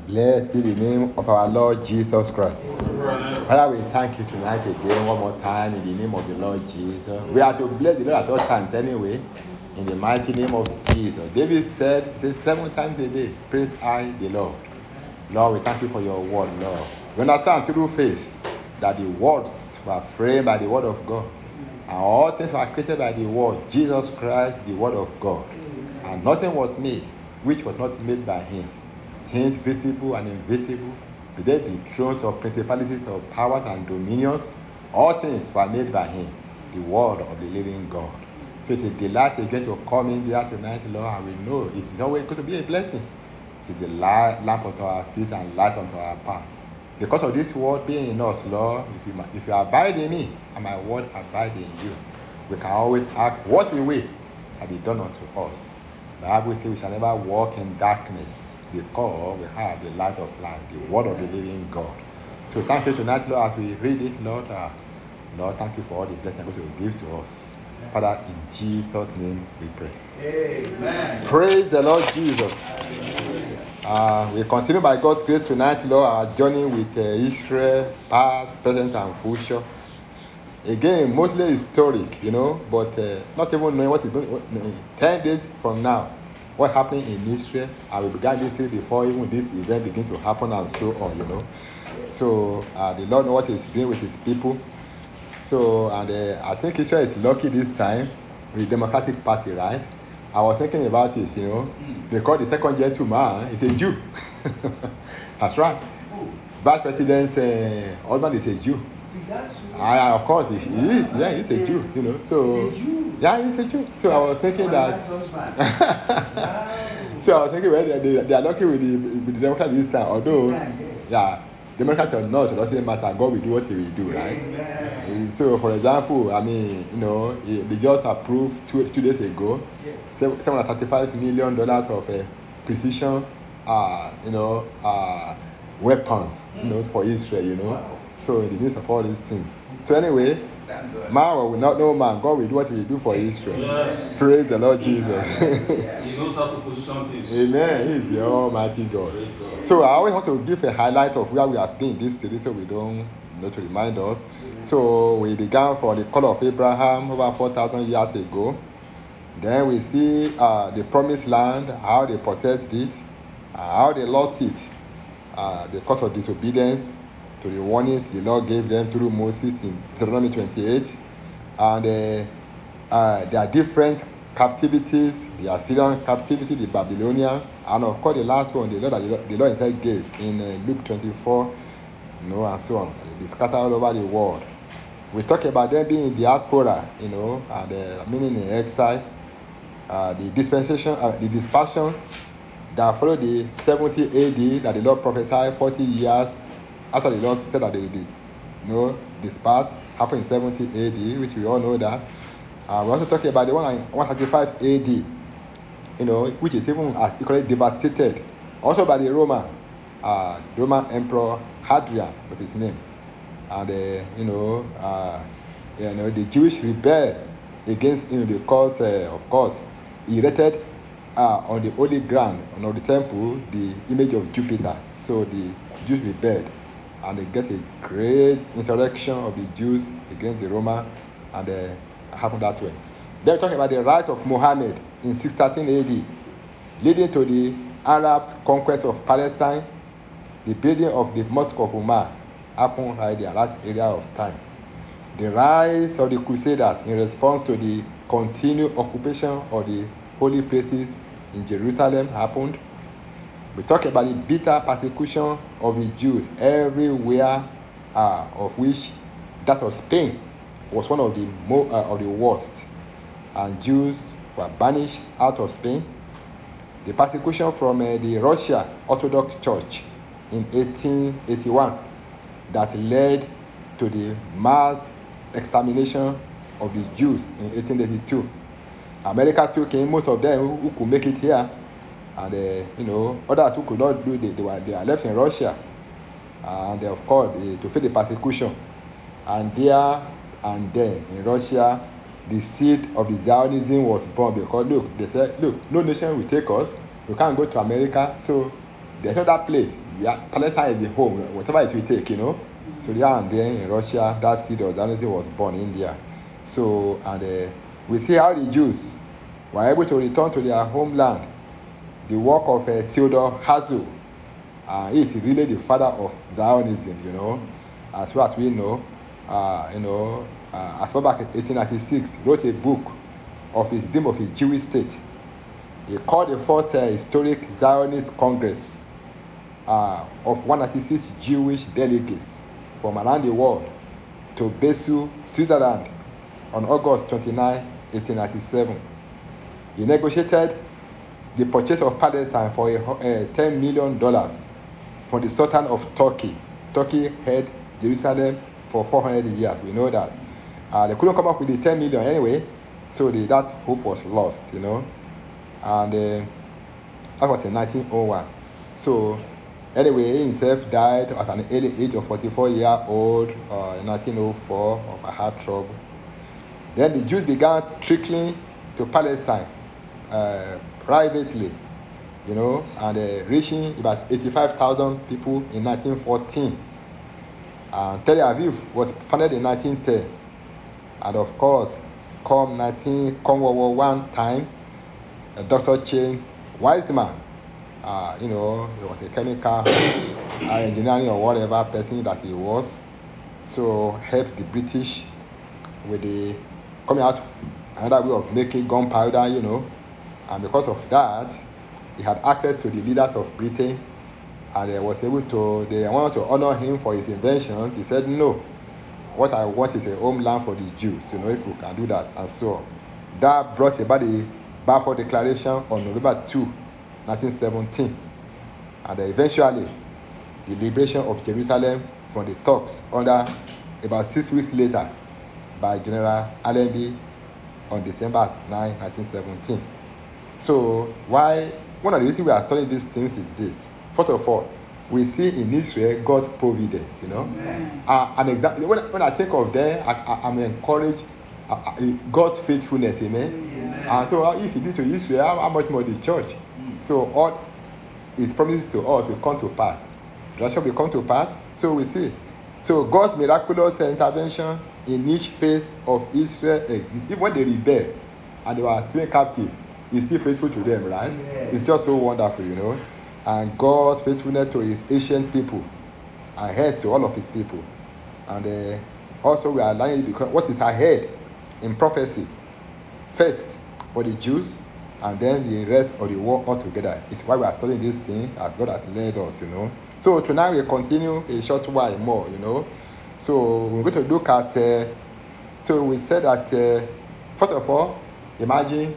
Blessed be the name of our Lord Jesus Christ. Father, we thank you tonight again, one more time, in the name of the Lord Jesus. We are to bless the Lord at all times anyway, in the mighty name of Jesus. David said 7 times a day, praise I the Lord. Lord, we thank you for your word, Lord. We understand through faith that the words were framed by the word of God. And all things were created by the word, Jesus Christ, the word of God. And nothing was made which was not made by him. Things visible and invisible, be they the thrones of principalities of powers and dominions, all things were made by him, the word of the living God. So it's a delight again to come in here tonight, Lord, and we know it is always going to be a blessing. It is a lamp unto our feet and light unto our path. Because of this word being in us, Lord, if you abide in me and my word abide in you, we can always ask what we will and be done unto us. The Bible says we shall never walk in darkness, because we have the light of life, the word of the living God. So thank you tonight, Lord, as we read it, Lord. Lord, thank you for all the blessings you give to us. Father, in Jesus' name we pray. Amen. Praise the Lord Jesus. We continue by God's grace tonight, Lord, our journey with Israel, past, present, and future. Again, mostly historic, but not even knowing what is going on. 10 days from now, what happened in Israel, and we began this before even this event begins to happen and so on, So, the Lord knows what he's doing with his people. So, and I think Israel is lucky this time with the Democratic Party, right? I was thinking about it, because the second gentleman is a Jew. That's right. Vice President's husband is a Jew. Of course, he is. Yeah, he's a Jew, So, yeah, he's a Jew. So I was thinking that. So I was thinking, well, they are lucky with the Democrats this time. Although, Democrats or not, it doesn't matter. God will do what he will do, right? So, for example, they just approved 2 days ago, $735 million of precision, weapons, for Israel, So, in the midst of all these things. So, anyway, man will not know man. God will do what he will do for Israel. Yes. Praise the Lord Jesus. He knows how to position things. Amen. He is the Almighty God. So, I always want to give a highlight of where we have been this series so we don't to remind us. So, we began from the call of Abraham over 4,000 years ago. Then we see the promised land, how they possessed it, how they lost it because of disobedience to the warnings the Lord gave them through Moses in Deuteronomy 28. And there are different captivities, the Assyrian captivity, the Babylonian, and of course the last one, the Lord himself gave in Luke 24, and so on. They scattered all over the world. We talk about them being in diaspora, and meaning in exile. The dispensation, the dispersion that followed the 70 AD that the Lord prophesied 40 years after the Lord said that they dispersed, happened in 70 AD, which we all know that. We're also talking about the 135 AD, which is even as equally devastated, also by the Roman Emperor Hadrian, was his name. And the Jewish rebelled against him because, of course, he erected on the holy ground, on the temple, the image of Jupiter. So the Jews rebelled, and they get a great insurrection of the Jews against the Roman, and happened that way. Then we're talking about the rise of Muhammad in 613 AD, leading to the Arab conquest of Palestine. The building of the Mosque of Umar happened right there, that area of time. The rise of the Crusaders in response to the continued occupation of the holy places in Jerusalem happened. We talk about the bitter persecution of the Jews everywhere, of which that of Spain was one of the worst. And Jews were banished out of Spain. The persecution from the Russian Orthodox Church in 1881 that led to the mass extermination of the Jews in 1882. America took in most of them who could make it here, and others who could not do it, they are left in Russia, and of course to face the persecution. And there and then in Russia, the seed of the Zionism was born, because they said, no nation will take us. We can't go to America, so there's another place Palestine is the home, whatever it will take, you know. So there and then in Russia, that seed of Zionism was born in India. So, and we see how the Jews were able to return to their homeland. The work of Theodor Herzl, he is really the father of Zionism, you know. As far as we know, as far back in 1896, wrote a book of his dream of a Jewish state. He called the first historic Zionist Congress of 196 Jewish delegates from around the world to Basel, Switzerland on August 29, 1897. He negotiated the purchase of Palestine for $10 million from the Sultan of Turkey. Turkey held Jerusalem for 400 years. We know that. They couldn't come up with the 10 million anyway, so that hope was lost, you know. And that was in 1901. So anyway, he himself died at an early age of 44 years old in 1904 of a heart trouble. Then the Jews began trickling to Palestine privately, you know, and reaching about 85,000 people in 1914. And Tel Aviv was founded in 1910. And of course, come World War I time, Dr. Chaim Weizmann, you know, he was a chemical engineering or whatever person that he was, so helped the British with the coming out another way of making gunpowder, you know, and because of that, he had access to the leaders of Britain, and they wanted to honor him for his inventions. He said, no, what I want is a homeland for the Jews, you know, if we can do that, and so that brought about the Balfour Declaration on November 2, 1917, and eventually the liberation of Jerusalem from the Turks under about 6 weeks later by General Allenby on December 9, 1917. So one of the reasons we are studying these things is this. First of all, we see in Israel God's providence, you know. And exactly when I think of them, I'm encouraged God's faithfulness, amen. And so if he did to Israel, how much more the church? So all his promises to us will come to pass. That shall come to pass. So we see. So God's miraculous intervention in each phase of Israel exists. Even when they rebelled and they were taken captive, he's still faithful to them, right? Yeah. It's just so wonderful, you know. And God's faithfulness to his ancient people ahead to all of his people. And also we are learning what is ahead in prophecy. First for the Jews, and then the rest of the world altogether. It's why we are studying these things as God has led us, you know. So tonight we'll continue a short while more, you know. So we're going to look at, so we said that, first of all, imagine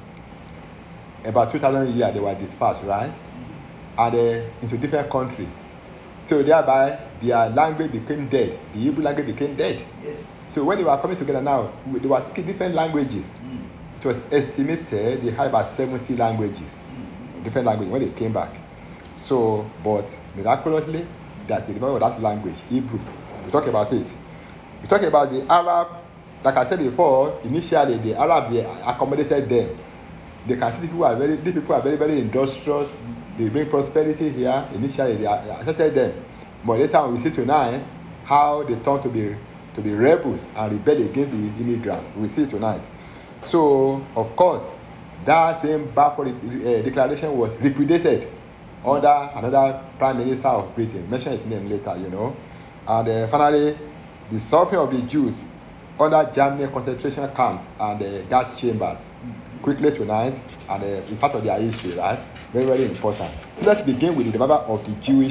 about 2,000 years they were dispersed, right? And into different countries. So thereby, their language became dead. The Hebrew language became dead. Yes. So when they were coming together now, they were speaking different languages. It was estimated they had about 70 languages, different languages when they came back. So, but miraculously, that they remember that language, Hebrew. We talk about it. We talk about the Arab. Like I said before, initially the Arab they accommodated them. They can see these people are very, very industrious. They bring prosperity here. Initially, they accepted them, but later on we see tonight how they turn to be rebels and rebel against the immigrants. We see tonight. So, of course, that same Balfour Declaration was liquidated under another Prime Minister of Britain. Mention his name later, you know. And finally, the suffering of the Jews under German concentration camps and gas chambers. Quickly tonight, and in part of their history, right? Very, very important. So let's begin with the development of the Jewish,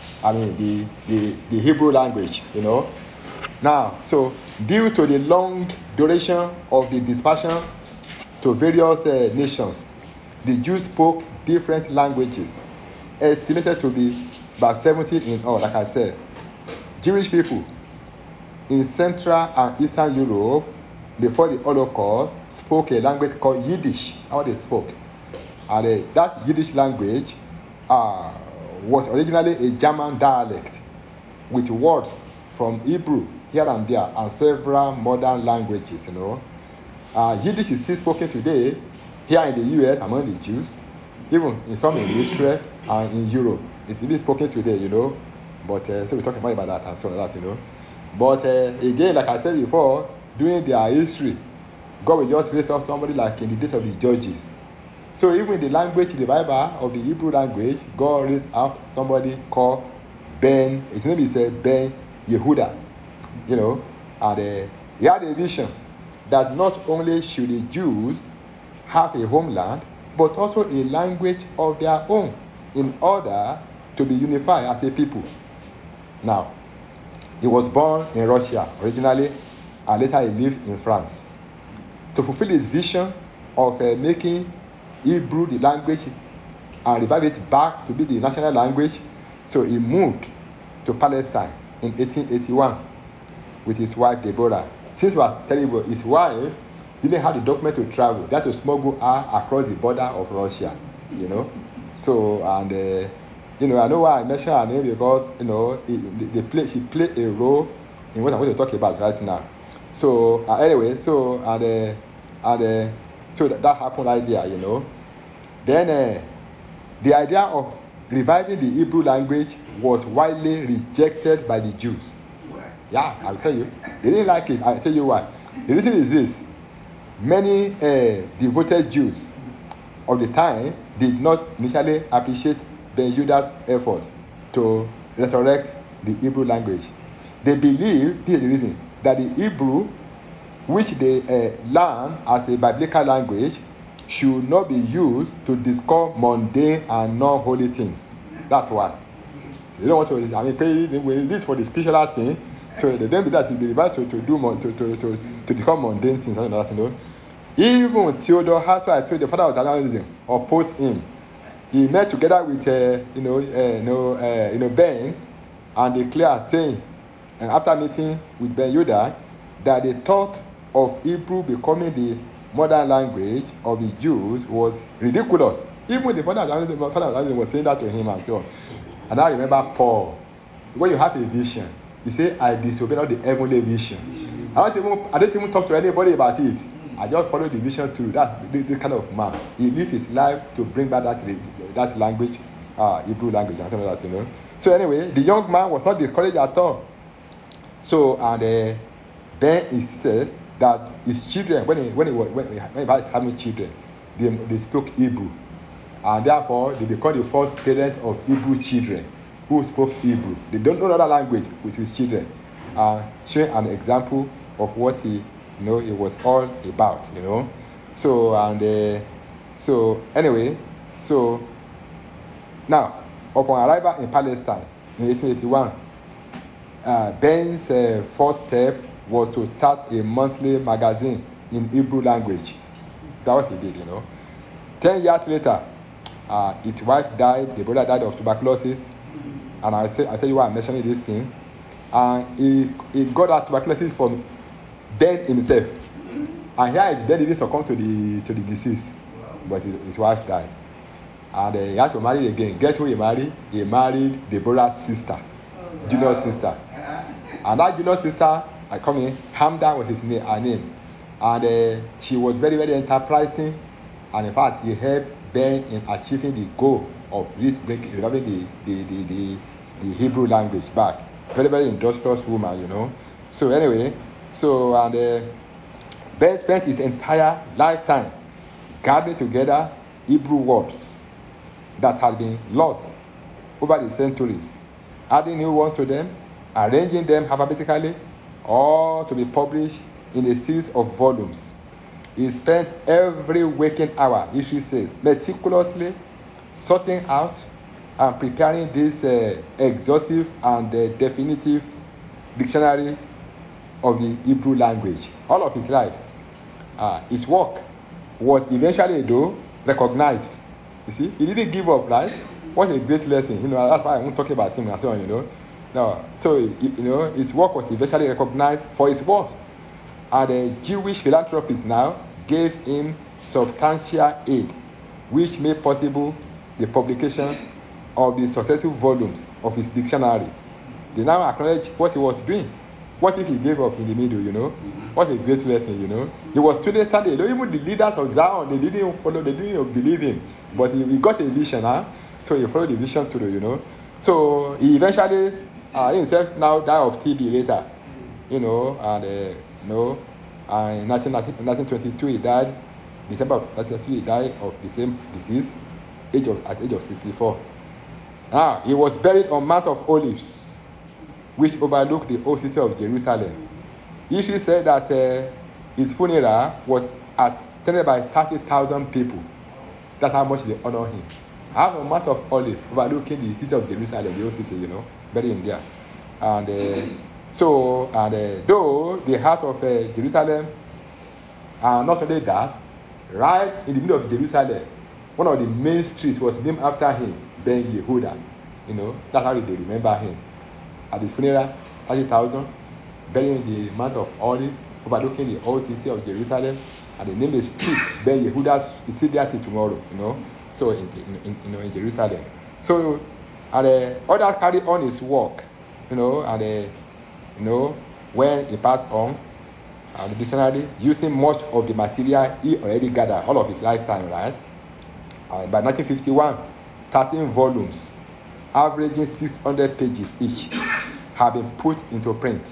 the Hebrew language, you know. Now, so due to the long duration of the dispersion to various nations, the Jews spoke different languages, estimated to be about 70 in all, like I said. Jewish people in Central and Eastern Europe before the Holocaust spoke a language called Yiddish, how they spoke. And that Yiddish language was originally a German dialect with words from Hebrew here and there and several modern languages, you know. Yiddish is still spoken today here in the U.S. among the Jews, even in some in Israel and in Europe. It's really spoken today, But so we're talking more about that and so on that, But again, like I said before, during their history, God will just raise up somebody like in the days of the judges. So even in the language, the Bible of the Hebrew language, God raised up somebody called Ben. His name is Ben Yehuda, and he had a vision that not only should the Jews have a homeland, but also a language of their own in order to be unified as a people. Now, he was born in Russia originally, and later he lived in France. To fulfill his vision of making Hebrew the language and revive it back to be the national language, so he moved to Palestine in 1881 with his wife Deborah. Since we are telling you, his wife didn't have the document to travel. They had to smuggle her across the border of Russia, So, and, I know why I mentioned her name because, she played a role in what I'm going to talk about right now. So, anyway, so that happened right there, Then, the idea of reviving the Hebrew language was widely rejected by the Jews. Yeah, I'll tell you. They didn't like it. I'll tell you why. The reason is this. Many devoted Jews of the time did not initially appreciate Ben Yehuda's effort to resurrect the Hebrew language. They believe, this is the reason, that the Hebrew, which they learn as a biblical language, should not be used to discuss mundane and non-holy things. That's why. They don't want to, this for the spiritual thing, so they don't do that to be revised to become mundane things, Even Theodore Hassel, the father of Zionism, opposed him. He met together with Ben, and declared, saying, and after meeting with Ben Yehuda, that the thought of Hebrew becoming the modern language of the Jews was ridiculous. Even the father of Zionism was saying that to him and so on. And I remember Paul, when you have a vision, you say, I disobeyed not the heavenly vision. I didn't even talk to anybody about it. I just followed the vision through. That's this kind of man. He lived his life to bring back that language, Hebrew language. So anyway, the young man was not discouraged at all. So and then he said that his children, when he was having children, they spoke Hebrew, and therefore they become the first parents of Hebrew children who spoke Hebrew. They don't know another language with his children. Showing an example of what it was all about, So and so anyway, so now upon arrival in Palestine in 1881, Ben's first step was to start a monthly magazine in Hebrew language. That was what he did, 10 years later, his wife died. The brother died of tuberculosis, and I tell you why I'm mentioning this thing. He got that tuberculosis from Ben himself, and here Ben didn't succumb to the disease, but his wife died, and he had to marry again. Guess who he married? He married Deborah's sister, junior sister, and that junior sister, Hamda was her name, and she was very, very enterprising, and in fact, he helped Ben in achieving the goal of reviving the Hebrew language back. Very, very industrious woman, So anyway, and Ben spent his entire lifetime gathering together Hebrew words that had been lost over the centuries, adding new ones to them, arranging them alphabetically, or to be published in a series of volumes. He spent every waking hour, history says, meticulously sorting out and preparing this exhaustive and definitive dictionary of the Hebrew language. All of his life, his work was eventually, though, recognized. You see, he didn't give up, right? What a great lesson. That's why I won't talk about him and so on, No, so his work was eventually recognized for his work, and the Jewish philanthropists now gave him substantial aid, which made possible the publication of the successive volumes of his dictionary. They now acknowledge what he was doing. What if he gave up in the middle, What a great lesson, He was today Sunday. Even the leaders of Zion, they didn't follow, they didn't believe him. But he got a vision, So he followed the vision through, you know. So he eventually himself now died of TB later, you know, and in 1922 he died. December of 1922 he died of the same disease, at the age of 64. Now he was buried on Mount of Olives, which overlooked the old city of Jerusalem. History said that his funeral was attended by 30,000 people. That's how much they honor him. I have a Mount of Olives overlooking the city of Jerusalem, the old city, you know, buried in there. And though the heart of Jerusalem, not only that, right in the middle of Jerusalem, one of the main streets was named after him, Ben Yehuda. You know, that's how they remember him. At the funeral, 30,000, buried in the Mount of Olives, overlooking the old city of Jerusalem, and the name is street Ben Yehuda. It's still there till tomorrow, you know. So in Jerusalem. So others carry on his work, you know, and when he passed on, the dictionary using much of the material he already gathered all of his lifetime, right? By 1951, 13 volumes, averaging 600 pages each, have been put into print.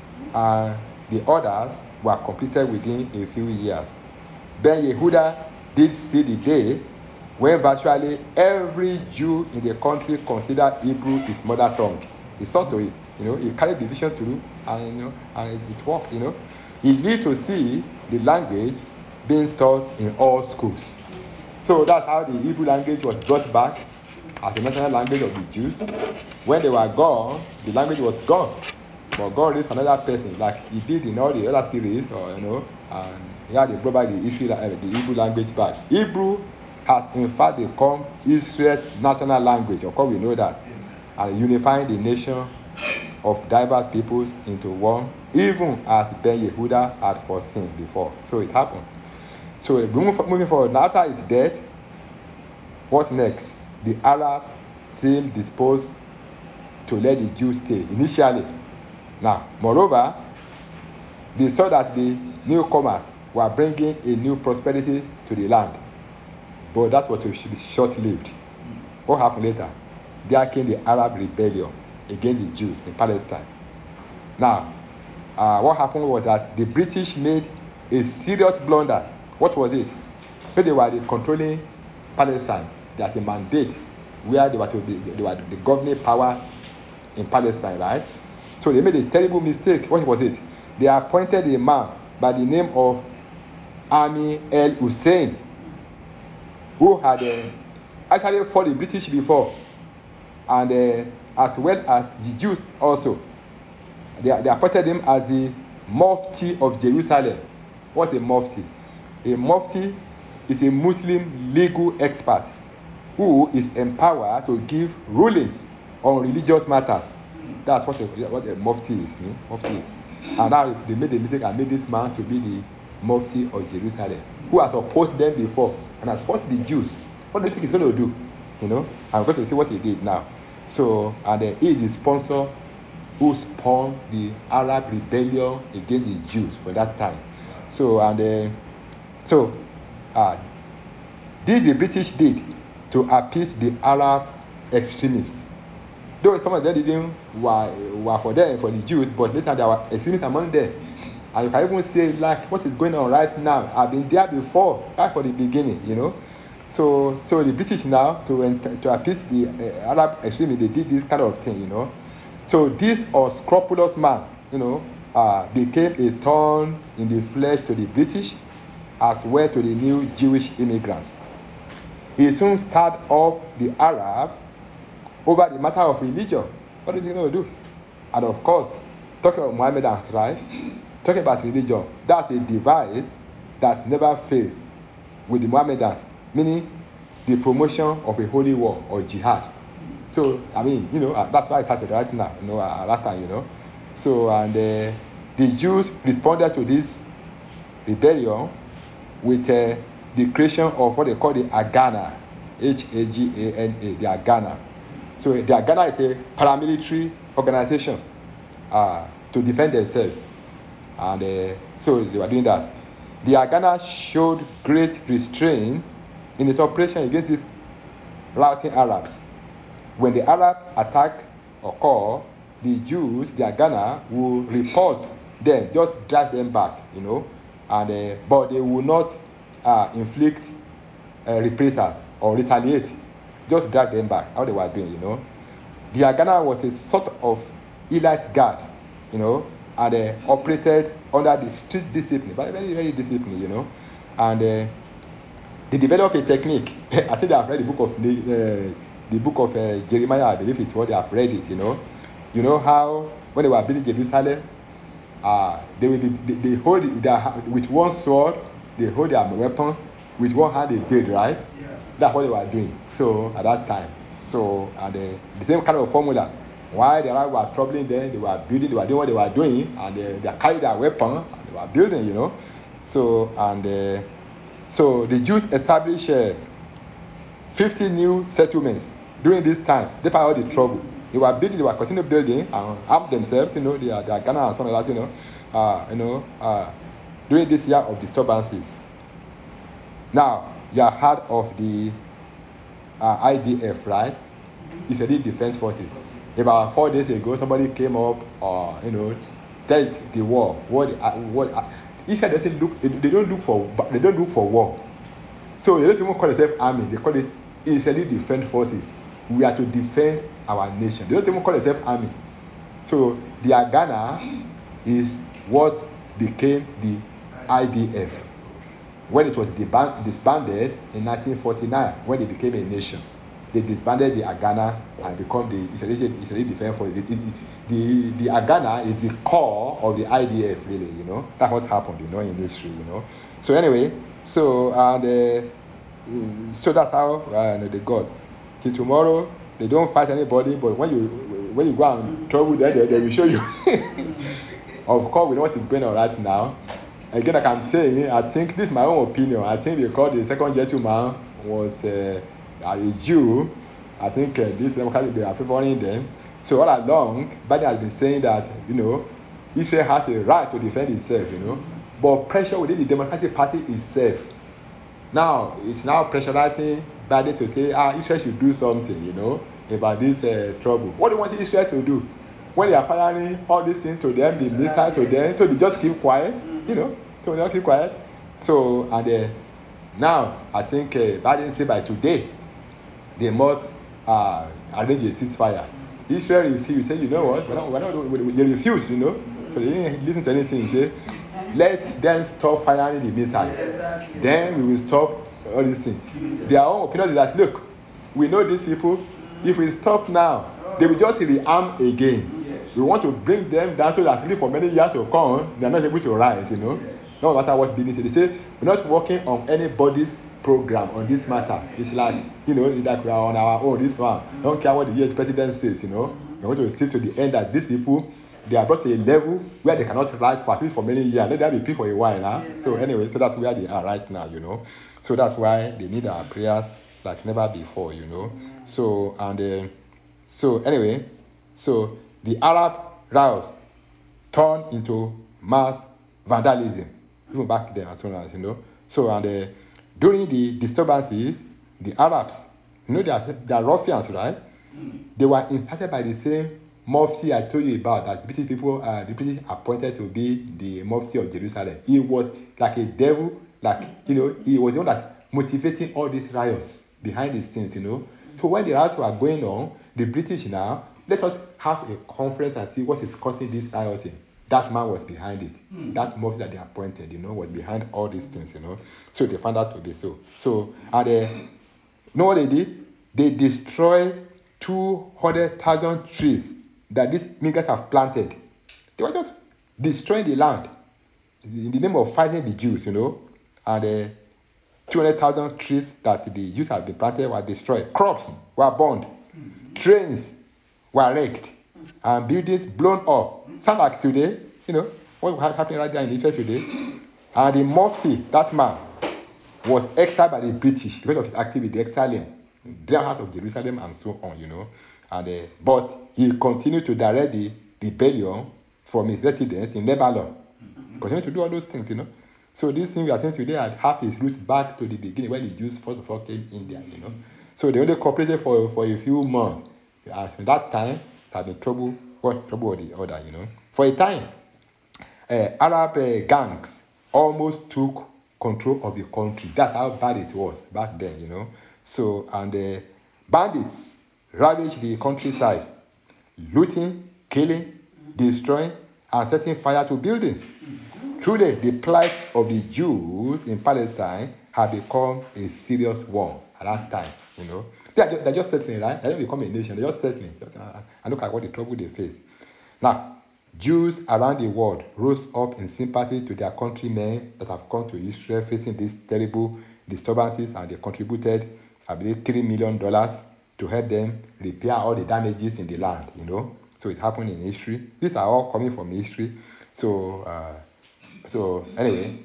The others were completed within a few years. Ben Yehuda did see the day when virtually every Jew in the country considered Hebrew his mother tongue. He saw to it, you know, he carried the vision through, and it worked, you know. He lived to see the language being taught in all schools. So that's how the Hebrew language was brought back as the national language of the Jews. When they were gone, the language was gone. But God raised another person, like he did in all the other series, and he had to brought back the Hebrew language back. Hebrew has in fact become Israel's national language. Of course, we know that. And unifying the nation of diverse peoples into one, even as Ben Yehuda had foreseen before. So it happened. So moving forward, now after his death, what next? The Arabs seemed disposed to let the Jews stay initially. Now, moreover, they saw that the newcomers were bringing a new prosperity to the land. But that was short-lived. What happened later? There came the Arab rebellion against the Jews in Palestine. Now, what happened was that the British made a serious blunder. What was it? So they were controlling Palestine. There's a mandate where they were the governing power in Palestine, right? So they made a terrible mistake. What was it? They appointed a man by the name of Ami El Hussein, who had actually fought the British before, and as well as the Jews also. They appointed him as the Mufti of Jerusalem. What's a Mufti? A Mufti is a Muslim legal expert who is empowered to give rulings on religious matters. That's what a Mufti is. Mufti is. And now they made the mistake and made this man to be the Mufti of Jerusalem, who has opposed them before and has fought the Jews. What do you think he's going to do? You know, I'm going to see what he did now. So, and he is the sponsor who spawned the Arab rebellion against the Jews for that time. So, this the British did to appease the Arab extremists. Though some of them were for them, for the Jews, but later there were extremists among them. And you can even say, like, what is going on right now? I've been there before, right from the beginning, you know. So the British now, to appease the Arab extremists, they did this kind of thing, you know. So this unscrupulous man, you know, became a thorn in the flesh to the British as well to the new Jewish immigrants. He soon stirred up the Arabs over the matter of religion. What is he going to do? And of course, talking about Muhammad and strife, talking about religion, that's a device that never fails with the Mohammedans, meaning the promotion of a holy war or jihad. So, I mean, you know, that's why it started right now, you know, last time, you know. So, and the Jews responded to this rebellion with the creation of what they call the Haganah, Hagana, the Haganah. So the Haganah is a paramilitary organization to defend themselves. And so they were doing that. The Haganah showed great restraint in its operation against these routing Arabs. when the Arab attack occur, the Jews, their Ghana, will repulse them, just drag them back, and but they will not inflict reprisal or retaliate, just drag them back. How they were doing, The Ghana was a sort of elite guard, and operated under the strict discipline, but very, very disciplined, and they developed a technique. I think they have read the book of Jeremiah. I believe it's what they have read it. You know how when they were building Jerusalem, they hold with one sword, they hold their weapon, with one hand they build, right? Yeah. That's what they were doing. So at that time, and the same kind of formula. While the Arabs were troubling them, they were building, they were doing what they were doing, and they carried their weapon, and they were building, So the Jews established 50 new settlements during this time, despite all the trouble. They were building, they were continuing building and armed themselves, they are Ghana and something like that, during this year of disturbances. Now, you have heard of the IDF, right? Israeli Defense Forces. About 4 days ago, somebody came up, said the war. Israel doesn't look. They don't look for war. So they don't even call themselves army. They call it Israeli Defense Forces. We are to defend our nation. They don't even call themselves army. So the Ghana is what became the IDF when it was disbanded in 1949 when it became a nation. They disbanded the Ghana and become the Israeli Defense Forces. The Ghana is the core of the IDF, really. That's what happened, in history. So anyway, so that's how they got. Till tomorrow, they don't fight anybody, but when you go and trouble them, they will show you. Of course, we know what is going on right now. Again, I can say, I think this is my own opinion. I think because the second gentleman was a Jew, I think this democratic they are favoring them. So all along, Biden has been saying that Israel has a right to defend itself, but pressure within the Democratic Party itself. Now it's now pressurizing Biden to say, Israel should do something, about this trouble. What do you want Israel to do? When they are firing all these things to them, the missiles to them, so they just keep quiet, so they just keep quiet. So and now I think Biden said by today they must arrange a ceasefire. Israel refused. Say, you know what? They refuse, So they didn't listen to anything. Say, let them stop firing the missiles. Then we will stop all these things. Their own opinion is that, look, we know these people. If we stop now, they will just rearm again. We want to bring them down so that for many years to come, they are not able to rise, No matter what business. They say, we're not working on anybody's program on this matter. It's like, it's like we are on our own, this one. Don't care what the US president says, We want to see to the end that these people, they are brought to a level where they cannot rise for at least for many years. Let them be peace for a while, huh? So anyway, so that's where they are right now, So that's why they need our prayers like never before, So anyway, so the Arab riots turned into mass vandalism, even back then as well as, So during the disturbances, the Arabs, they are ruffians, right? They were incited by the same Mufti I told you about, that British people, the British appointed to be the Mufti of Jerusalem. He was like a devil, he was the one that motivating all these riots behind these things, So when the riots were going on, the British now, let us have a conference and see what is causing this rioting. That man was behind it. That Mufti that they appointed, was behind all these things, So they found out to be so. So, and know what they did? They destroyed 200,000 trees that these niggers have planted. They were just destroying the land in the name of fighting the Jews, And 200,000 trees that the Jews have been planted were destroyed. Crops were burned. Trains were wrecked. And buildings blown up. Sound like today, what happening right there in Israel today. And the Mufti, that man, was exiled by the British because of his activity, exiling, their out of Jerusalem and so on, And but he continued to direct the rebellion from his residence in Lebanon. Continued to do all those things, So this thing we are saying today had half its roots back to the beginning when the Jews first of all came in there, So they only cooperated for a few months. As in that time, it had been trouble or the other, For a time, Arab gangs almost took control of the country. That's how bad it was back then, So, and bandits ravaged the countryside, looting, killing, destroying, and setting fire to buildings. Truly, the plight of the Jews in Palestine had become a serious one at that time, They're just settling, right? They don't become a nation, they're just settling. And look at what the trouble they face. Now, Jews around the world rose up in sympathy to their countrymen that have come to Israel facing these terrible disturbances, and they contributed, I believe, $3 million to help them repair all the damages in the land, So it happened in history. These are all coming from history. So anyway,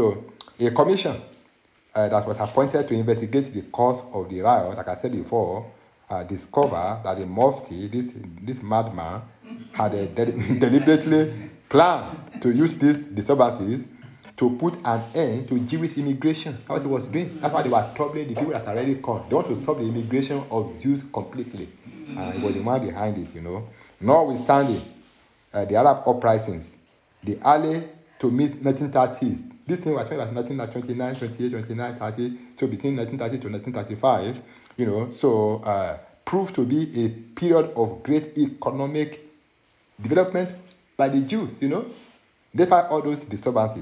a commission that was appointed to investigate the cause of the riot, like I said before, discovered that the Mufti, this madman, had deliberately planned to use these disturbances to put an end to Jewish immigration. That's what he was doing. That's why they were troubling the people that are already come. They want to stop the immigration of Jews completely. He was the man behind it, Notwithstanding the Arab uprisings, the early to mid 1930s, this thing was 1929, 28, 29, 30, so between 1930 to 1935, proved to be a period of great economic development by the Jews, despite all those disturbances,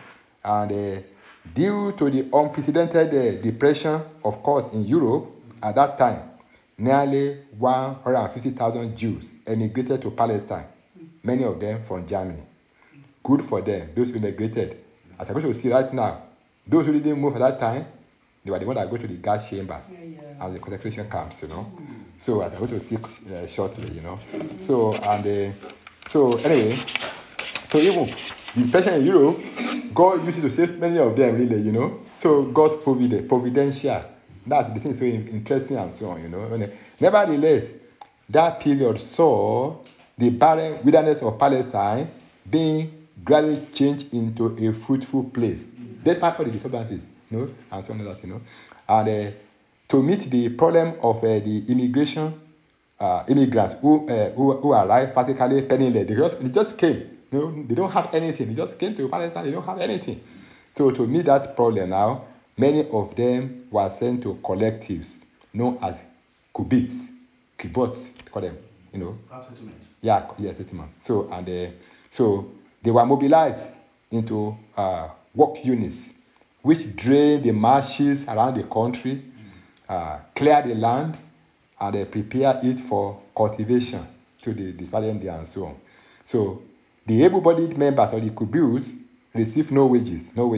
and due to the unprecedented depression, of course, in Europe at that time, nearly 150,000 Jews emigrated to Palestine, many of them from Germany. Good for them, those who immigrated. As I'm going to see right now, those who didn't move at that time, they were the ones that go to the gas chamber and the concentration camps, So as I'm going to see shortly, So anyway, so even the depression in Europe, God used it to save many of them, really, So God's providential. That's the thing so interesting and so on, Nevertheless, that period saw the barren wilderness of Palestine being gradually changed into a fruitful place. Despite all the disturbances, and so on and that, And to meet the problem of the immigration, immigrants who arrived practically penniless, they just came. They don't have anything. They just came to Palestine. They don't have anything. So to meet that problem now, many of them were sent to collectives known as kibbutz, call them, Settlement. Yeah, settlement. So they were mobilized into work units, which drained the marshes around the country, cleared the land, and prepare it for cultivation to the following day and so on. So the able-bodied members of the kibbutz received no wages,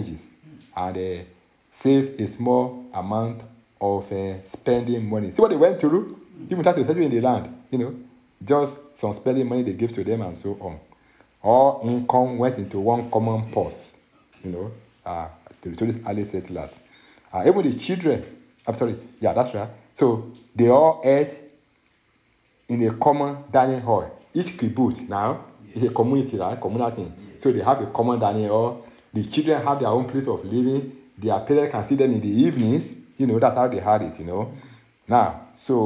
and saved a small amount of spending money. See what they went through? Even without settling in the land, just some spending money they gave to them and so on. All income went into one common pot, to these early settlers. Even the children, that's right. So they all ate in a common dining hall. Each kibbutz now is a community, right? Communal thing. So they have a common dining hall. The children have their own place of living. Their parents can see them in the evenings. That's how they had it, Now,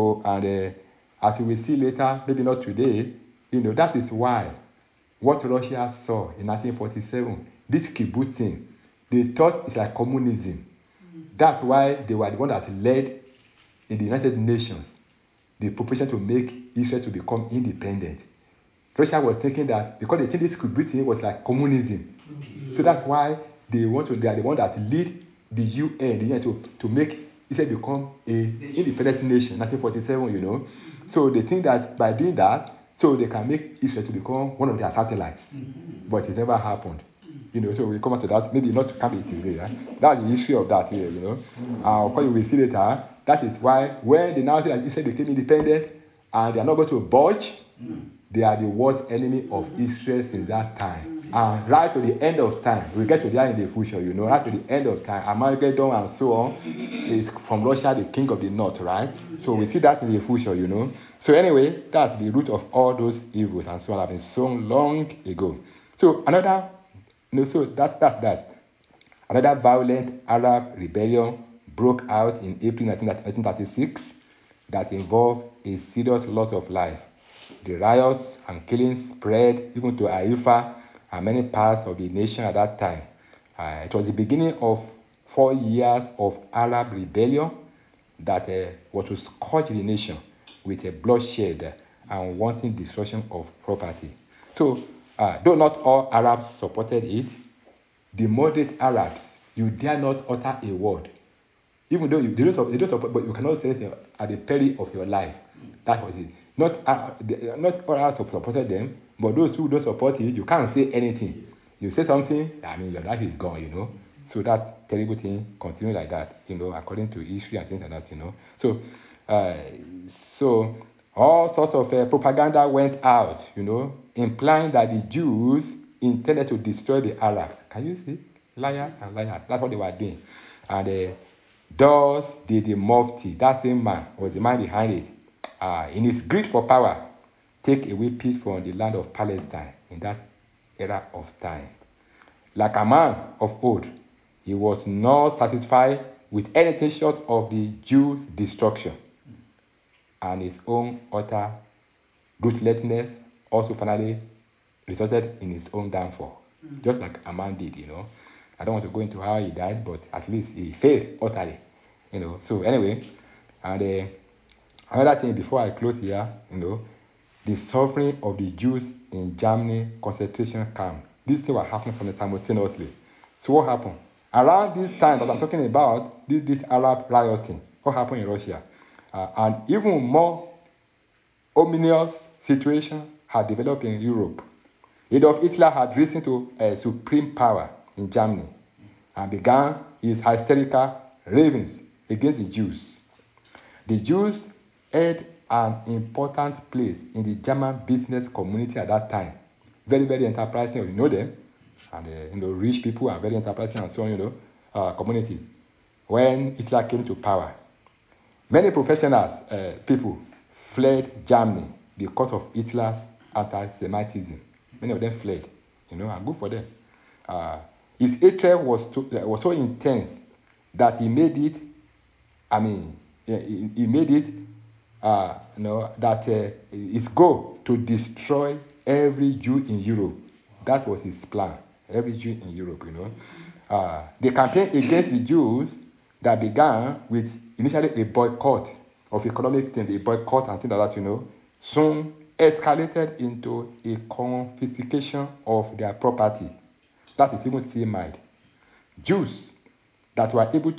as we will see later, maybe not today, that is why what Russia saw in 1947, this kibbutz thing, they thought it's like communism. That's why they were the one that led in the United Nations the proposition to make Israel to become independent. Russia was thinking that because they think this kibbutz thing was like communism. So that's why they are the one that lead the UN to make Israel become an independent nation, 1947, So they think that by doing that, so they can make Israel to become one of their satellites. But it never happened. So we'll come to that. Maybe not to come it today, right? That's the history of that here, Of course, you will see later. That is why when they now say that Israel became independent and they are not going to budge, they are the worst enemy of Israel since that time. And right to the end of time, we'll get to that in the future, right to the end of time, Armageddon and so on is from Russia, the king of the north, right? So we see that in the future, So anyway, that's the root of all those evils and so on have been sown long ago. So that's that. Another violent Arab rebellion broke out in April 1936 that involved a serious loss of life. The riots and killings spread even to Haifa and many parts of the nation at that time. It was the beginning of 4 years of Arab rebellion that was to scourge the nation with a bloodshed and wanting destruction of property. So, though not all Arabs supported it, the moderate Arabs, you dare not utter a word. Even though they don't support, but you cannot say anything at the peril of your life. That was it. Not all Arabs supported them, but those who don't support it, you can't say anything. You say something, your life is gone, So that terrible thing continued like that, according to history and things like that, So all sorts of propaganda went out, implying that the Jews intended to destroy the Arabs. Can you see? Liars and liars. That's what they were doing. And thus did the Mufti, that same man, was the man behind it, in his greed for power, take away peace from the land of Palestine in that era of time. Like a man of old, he was not satisfied with anything short of the Jews' destruction, and his own utter ruthlessness also finally resulted in his own downfall, just like a man did, I don't want to go into how he died, but at least he failed utterly, So anyway, and another thing before I close here, the suffering of the Jews in Germany concentration camp. These things were happening simultaneously. So what happened? Around this time that I'm talking about, this Arab rioting, what happened in Russia? And even more ominous situation had developed in Europe. Adolf Hitler had risen to supreme power in Germany and began his hysterical ravings against the Jews. The Jews had an important place in the German business community at that time. Very, very enterprising, you know them. And rich people are very enterprising and so on, community. When Hitler came to power, many professional people fled Germany because of Hitler's anti-Semitism. Many of them fled, and good for them. His hatred was so intense that he made it. He made it. That his goal to destroy every Jew in Europe. That was his plan. Every Jew in Europe, The campaign against the Jews that began with initially a boycott of economic things, a boycott and things like that, soon escalated into a confiscation of their property. That is even still made. Jews that were able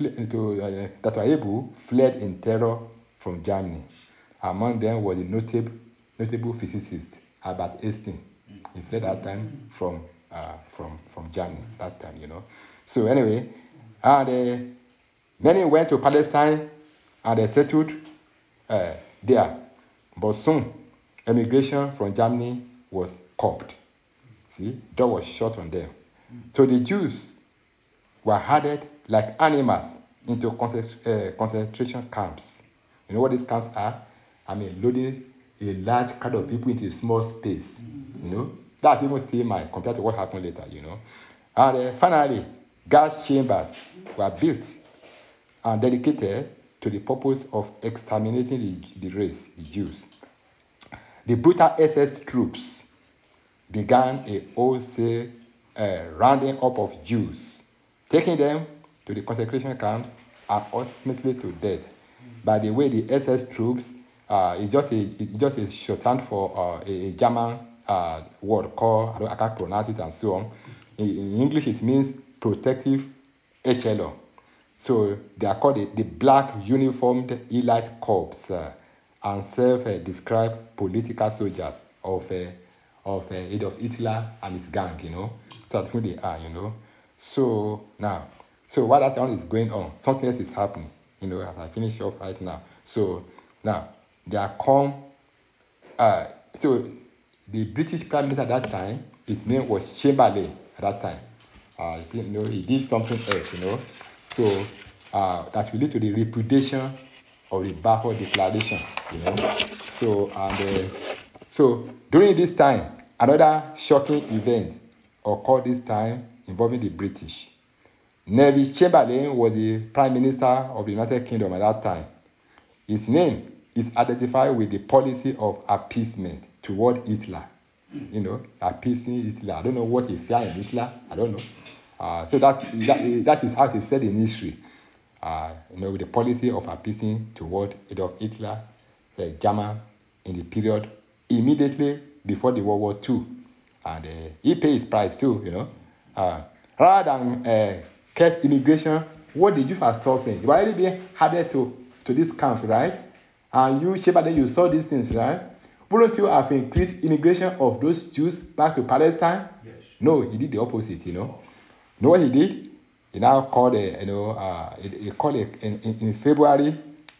fled in terror from Germany. Among them was the notable physicist Albert Einstein. He fled that time from Germany. That time, So anyway, and many went to Palestine and they settled there. But soon, emigration from Germany was curbed. See, door was shut on them. So the Jews were herded like animals into concentration camps. You know what these camps are? Loading a large crowd of people into a small space. That's even still mine compared to what happened later, And finally, gas chambers were built and dedicated to the purpose of exterminating the race, the Jews. The brutal SS troops began a wholesale rounding up of Jews, taking them to the concentration camps and ultimately to death. By the way, the SS troops is just a shorthand for a German word called, I can't pronounce it and so on. In English, it means protective echelon. So they are called the Black Uniformed Elite Corps and self-described political soldiers of Adolf Hitler and his gang, So that's who they are, So now, while that one is going on, something else is happening, as I finish off right now. So now, there come, so the British Prime Minister at that time, his name was Chamberlain at that time. He did something else, So that will lead to the repudiation of the Balfour Declaration, So during this time, another shocking event occurred this time involving the British. Neville Chamberlain was the Prime Minister of the United Kingdom at that time. His name is identified with the policy of appeasement toward Hitler. Appeasing Hitler. I don't know what he feared in Hitler. I don't know. So that is how it is said in history. With the policy of appeasing toward Adolf Hitler, German, in the period immediately before the World War II. And he paid his price too, rather than curse immigration, what the Jews are suffering. They were already being added to these camps, right? And you, Sheba, then you saw these things, right? Wouldn't you have increased immigration of those Jews back to Palestine? Yes. No, he did the opposite, Know what he did? He now called he called in February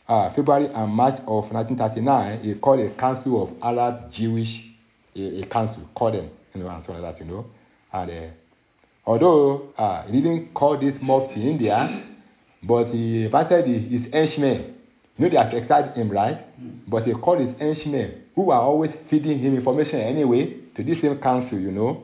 and March of 1939. He called a council of Arab Jewish, a council, called them, and so on like that, And although he didn't call this mufti in India, but he invited his henchmen. They have excited him, right? But he called his henchmen, who are always feeding him information anyway, to this same council,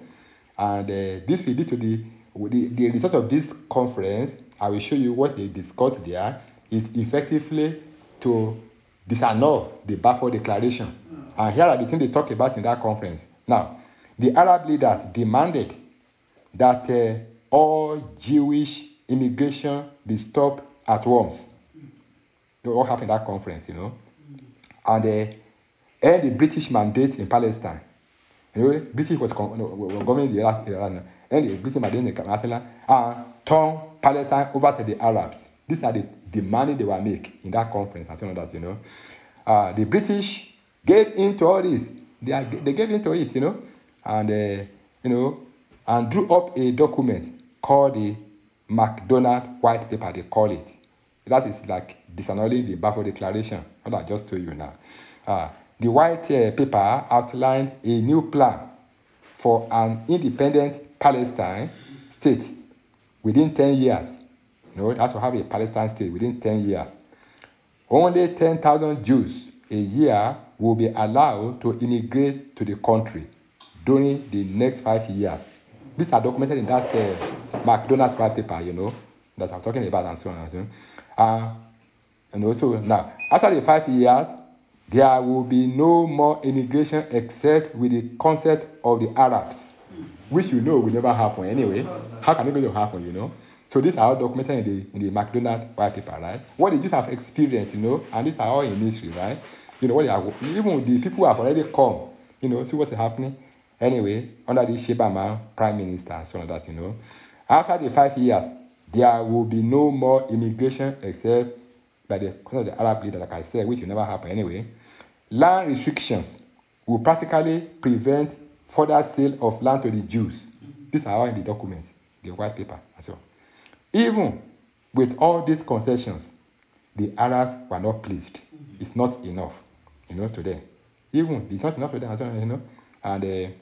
And this will lead to the result of this conference. I will show you what they discussed there is effectively to disannul the Balfour Declaration. And here are the things they talked about in that conference. Now, the Arab leaders demanded that all Jewish immigration be stopped at once. What happened at that conference, And end the British mandate in Palestine. British was governing the Iran. And the British mandate in Palestine and turn Palestine over to the Arabs. These are the demands they were making in that conference. I don't know that, the British gave into all this. They gave into it, and and drew up a document called the MacDonald White Paper. They call it. That is like disannulling the Balfour Declaration. What I just told you now. The White Paper outlined a new plan for an independent Palestine state within 10 years. That's to have a Palestine state within 10 years. Only 10,000 Jews a year will be allowed to immigrate to the country during the next 5 years. These are documented in that McDonald's White Paper, that I'm talking about and so on and so on. And also now, after the 5 years, there will be no more immigration except with the consent of the Arabs, which will never happen anyway. How can it going to happen, So these are all documented in the McDonald's White Paper, right? What the Jews have experienced, and these are all in history, right? What they are, even the people who have already come, see what's happening. Anyway, under the Shebama Prime Minister, so that, After the 5 years, there will be no more immigration except by the consent of the Arab leader, like I said, which will never happen anyway. Land restrictions will practically prevent further sale of land to the Jews. These are all in the document, the White Paper, and so on. Even with all these concessions, the Arabs were not pleased. It's not enough, to them. Even it's not enough for them, and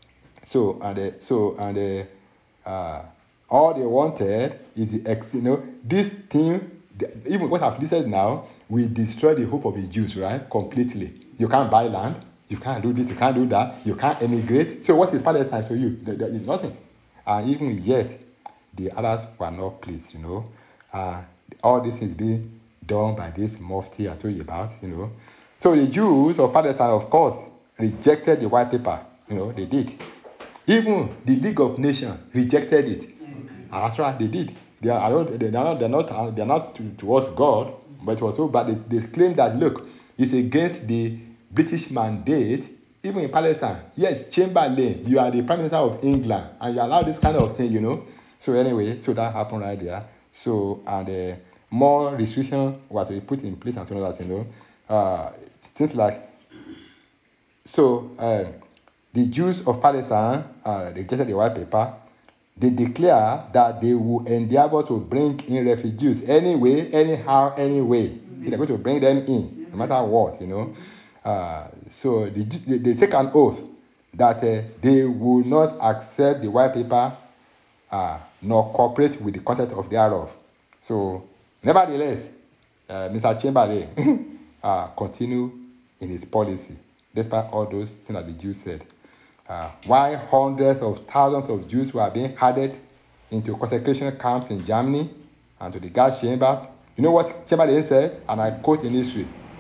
all they wanted is this thing. Even what I've listed now will destroy the hope of the Jews, right? Completely. You can't buy land. You can't do this. You can't do that. You can't emigrate. So what is Palestine for you? There is nothing. And even yet, the Arabs were not pleased, all this is being done by this mufti I told you about, So the Jews of Palestine, of course, rejected the White Paper. They did. Even the League of Nations rejected it. That's right, they did. They're not towards God, but it was so bad. They claim that, look, it's against the British mandate, even in Palestine. Yes, Chamberlain, you are the Prime Minister of England, and you allow this kind of thing, So anyway, so that happened right there. So, and more restrictions were to be put in place and so on that, things like, so the Jews of Palestine rejected the White Paper. They declare that they will endeavor to bring in refugees anyway, anyhow, anyway. They're going to bring them in, no matter what, So they take an oath that they will not accept the White Paper nor cooperate with the content of thereof. So, nevertheless, Mr. Chamberlain continue in his policy, despite all those things that the Jews said. While hundreds of thousands of Jews were being added into concentration camps in Germany and to the gas chambers, you know what Chamberlain said? And I quote in history.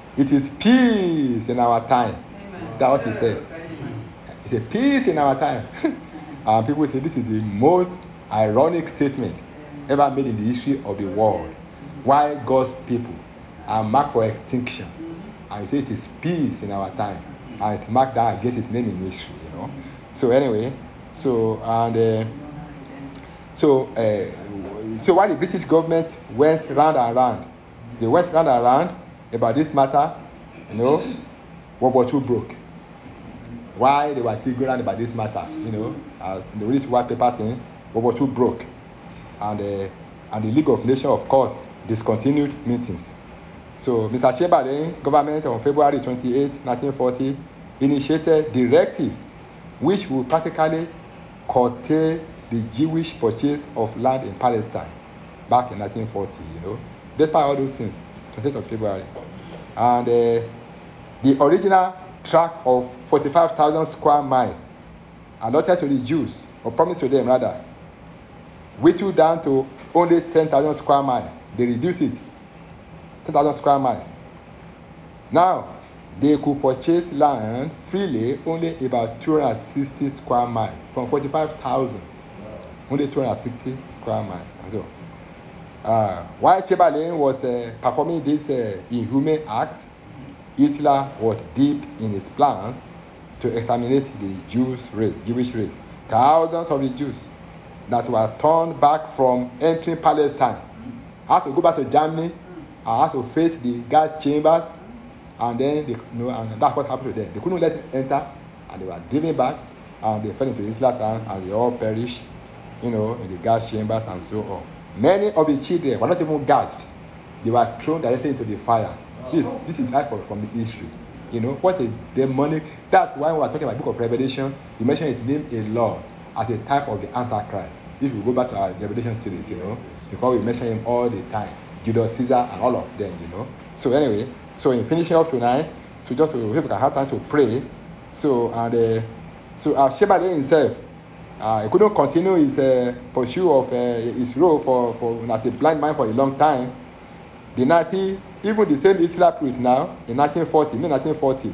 It is peace in our time. That's what he said. It's a peace in our time. And people say this is the most ironic statement ever made in the history of the world. Why God's people are marked for extinction. And he says it is peace in our time. And it's marked down against his name in history, you know. So anyway, so while the British government went round and round, they went round and round about this matter, you know, World War II broke. Why they were still going on about this matter, you know, as the release white paper thing, World War II broke, and the League of Nations, of course, discontinued meetings. So Mr. Chamberlain government on February 28, 1940, initiated directives which will practically curtail the Jewish purchase of land in Palestine back in 1940, you know. Despite all those things, 28th of February. And the original tract of 45,000 square miles allotted to the Jews, or promised to them rather, whittled down to only 10,000 square miles. They reduced it, 10,000 square miles. Now, they could purchase land freely only about 260 square miles, from 45,000, only 260 square miles. So, while Chamberlain was performing this inhuman act, Hitler was deep in his plans to exterminate the Jewish race. Thousands of the Jews that were turned back from entering Palestine had to go back to Germany and had to face the gas chambers, and then and that's what happened to them. They couldn't let it enter, and they were driven back, and they fell into Hitler's hands, and they all perished, you know, in the gas chambers and so on. Many of the children were not even gassed; they were thrown directly into the fire. This is right from the history. You know, what a demonic. That's why we are talking about the book of Revelation. You mentioned his name a lot as a type of the Antichrist. If we go back to our Revelation series, you know, because we mention him all the time, Judas Caesar and all of them, you know. So anyway, so in finishing up tonight, so just to we can have time to pray. So Chamberlain himself, he couldn't continue his pursuit of his role for as a blind man for a long time. The Nazi, even the same Hitler priest now, in 1940,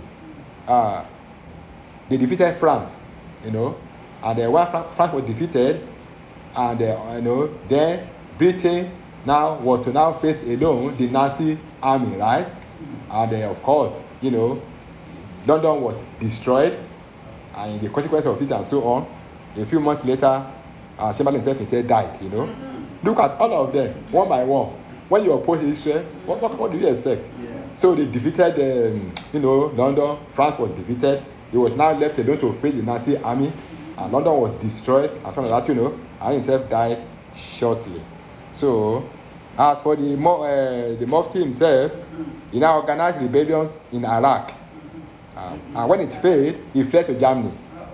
they defeated France, you know, and when France was defeated, and you know, then Britain now was to now face alone the Nazi army, right? And of course, you know, London was destroyed, and the consequence of it and so on. A few months later, Chamberlain himself died, you know. Look at all of them, one by one. When you oppose Israel, what do you expect? Yeah. So they defeated, you know, London. France was defeated. He was now left alone to face the Nazi army, and London was destroyed. And from that, you know, and himself died shortly. So, as for the Mufti himself, he now organized rebellions in Iraq, and when it failed, he fled to Germany,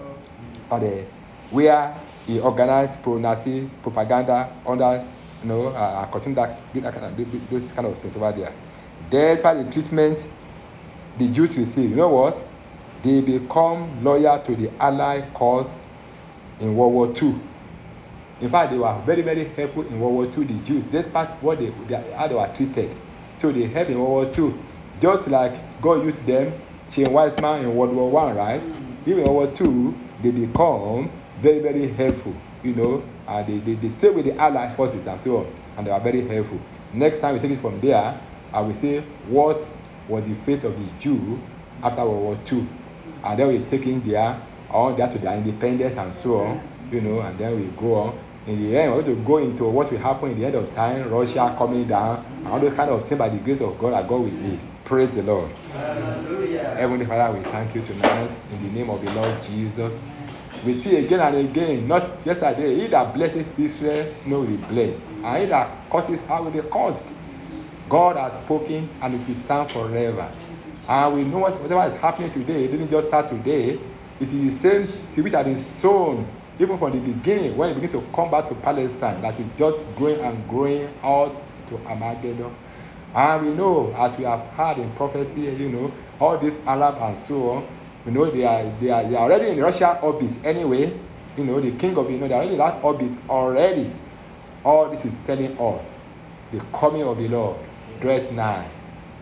where he organized pro-Nazi propaganda under. You know, continue those kind of things over there. Despite the treatment the Jews receive, you know what? They become loyal to the Allied cause in World War II. In fact, they were very, very helpful in World War II, the Jews, despite how they were treated. So they helped in World War II, just like God used them, Chaim Weizmann in World War I, right? Even in World War II, they become very, very helpful. You know, they stay with the Allied forces and so on, and they are very helpful. Next time we take it from there, I will say what was the fate of the Jew after World War II, and then we take in there on that to their independence and so on, you know, and then we go on. In the end, we're going to go into what will happen in the end of time, Russia coming down, and all those kind of things by the grace of God that God will lead. Praise the Lord. Hallelujah. Heavenly Father, we thank you tonight in the name of the Lord Jesus. We see again and again, not yesterday, he that blesses Israel, will be blessed. And he that curses her will be cursed. God has spoken and it will stand forever. And we know whatever is happening today, it didn't just start today. It is the same seed which has been sown, even from the beginning, when it begins to come back to Palestine, that is just growing and growing out to Armageddon. And we know, as we have heard in prophecy, you know, all this Arab and so on, you know, they are already in Russia orbit anyway. You know, the king of, you know, they are already in that orbit already. All this is telling us the coming of the Lord, dread nigh.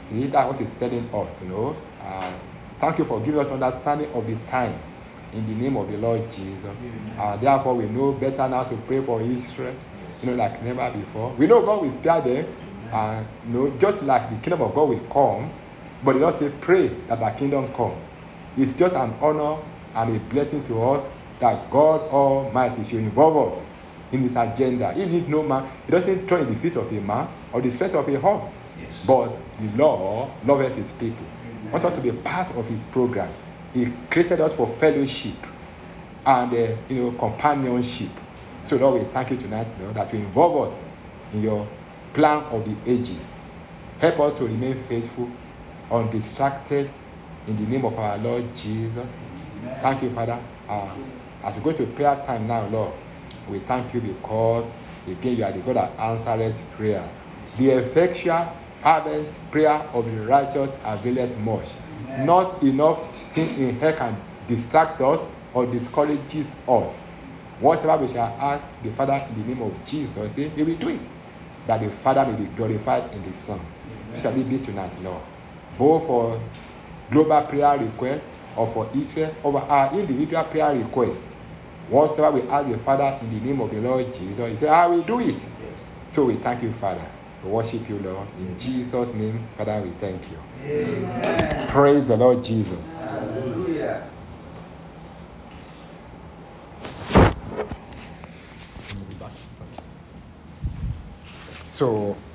See, that's what he's telling us, Thank you for giving us understanding of the time in the name of the Lord Jesus. Therefore, we know better now to pray for Israel, like never before. We know God will spare them, just like the kingdom of God will come, but it doesn't say pray that the kingdom come. It's just an honor and a blessing to us that God Almighty should involve us in his agenda. If it's no man, it doesn't turn in the feet of a man or the strength of a horse. Yes. But the Lord loves his people. Wants us to be part of his program. He created us for fellowship and companionship. So Lord, we thank you tonight, that you involve us in your plan of the ages. Help us to remain faithful, undistracted, in the name of our Lord Jesus. Amen. Thank you, Father. As we go to prayer time now, Lord, we thank you because, again, you are the God that answers prayer. The effectual, fervent prayer of the righteous availeth much. Amen. Not enough things in hell can distract us or discourages us. Whatever we shall ask the Father in the name of Jesus, he will do it, that the Father may be glorified in the Son. Shall we be tonight, Lord? Both for global prayer request or for Israel, or our individual prayer request. Whatever we ask the Father in the name of the Lord Jesus, he said, I will do it. So we thank you, Father. We worship you, Lord. In Jesus' name, Father, we thank you. Amen. Praise the Lord Jesus. Hallelujah. So